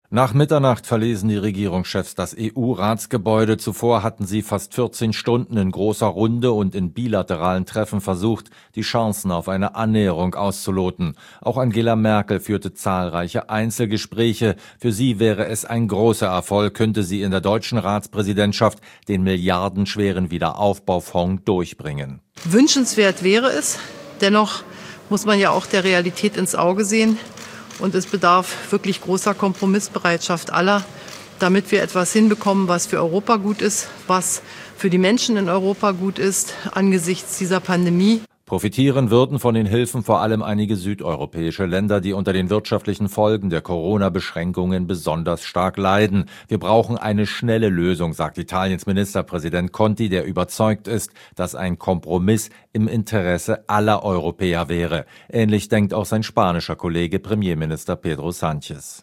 Nach Mitternacht verließen die Regierungschefs das EU-Ratsgebäude. Zuvor hatten sie fast 14 Stunden in großer Runde und in bilateralen Treffen versucht, die Chancen auf eine Annäherung auszuloten. Auch Angela Merkel führte zahlreiche Einzelgespräche. Für sie wäre es ein großer Erfolg, könnte sie in der deutschen Ratspräsidentschaft den milliardenschweren Wiederaufbaufonds durchbringen. Wünschenswert wäre es. Dennoch muss man ja auch der Realität ins Auge sehen. Und es bedarf wirklich großer Kompromissbereitschaft aller, damit wir etwas hinbekommen, was für Europa gut ist, was für die Menschen in Europa gut ist, angesichts dieser Pandemie. Profitieren würden von den Hilfen vor allem einige südeuropäische Länder, die unter den wirtschaftlichen Folgen der Corona-Beschränkungen besonders stark leiden. Wir brauchen eine schnelle Lösung, sagt Italiens Ministerpräsident Conte, der überzeugt ist, dass ein Kompromiss im Interesse aller Europäer wäre. Ähnlich denkt auch sein spanischer Kollege Premierminister Pedro Sánchez.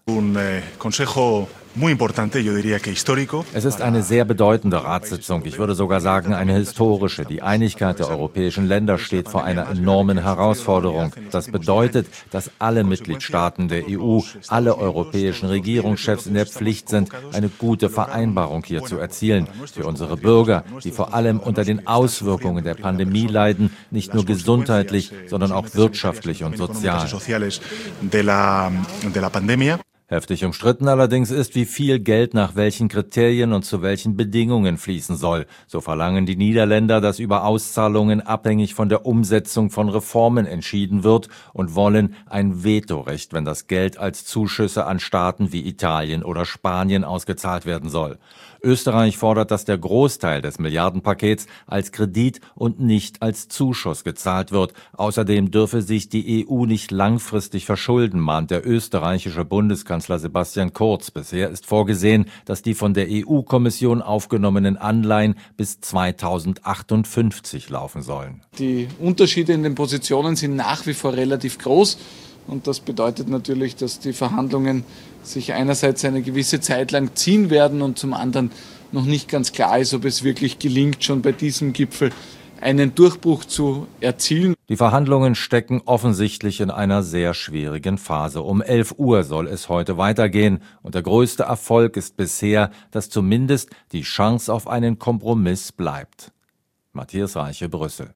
Es ist eine sehr bedeutende Ratssitzung, ich würde sogar sagen eine historische. Die Einigkeit der europäischen Länder steht vor einer enormen Herausforderung. Das bedeutet, dass alle Mitgliedstaaten der EU, alle europäischen Regierungschefs in der Pflicht sind, eine gute Vereinbarung hier zu erzielen. Für unsere Bürger, die vor allem unter den Auswirkungen der Pandemie leiden, nicht nur gesundheitlich, sondern auch wirtschaftlich und sozial. Heftig umstritten allerdings ist, wie viel Geld nach welchen Kriterien und zu welchen Bedingungen fließen soll. So verlangen die Niederländer, dass über Auszahlungen abhängig von der Umsetzung von Reformen entschieden wird und wollen ein Vetorecht, wenn das Geld als Zuschüsse an Staaten wie Italien oder Spanien ausgezahlt werden soll. Österreich fordert, dass der Großteil des Milliardenpakets als Kredit und nicht als Zuschuss gezahlt wird. Außerdem dürfe sich die EU nicht langfristig verschulden, mahnt der österreichische Bundeskanzler Sebastian Kurz. Bisher ist vorgesehen, dass die von der EU-Kommission aufgenommenen Anleihen bis 2058 laufen sollen. Die Unterschiede in den Positionen sind nach wie vor relativ groß. Und das bedeutet natürlich, dass die Verhandlungen sich einerseits eine gewisse Zeit lang ziehen werden und zum anderen noch nicht ganz klar ist, ob es wirklich gelingt, schon bei diesem Gipfel einen Durchbruch zu erzielen. Die Verhandlungen stecken offensichtlich in einer sehr schwierigen Phase. Um 11 Uhr soll es heute weitergehen und der größte Erfolg ist bisher, dass zumindest die Chance auf einen Kompromiss bleibt. Matthias Reiche, Brüssel.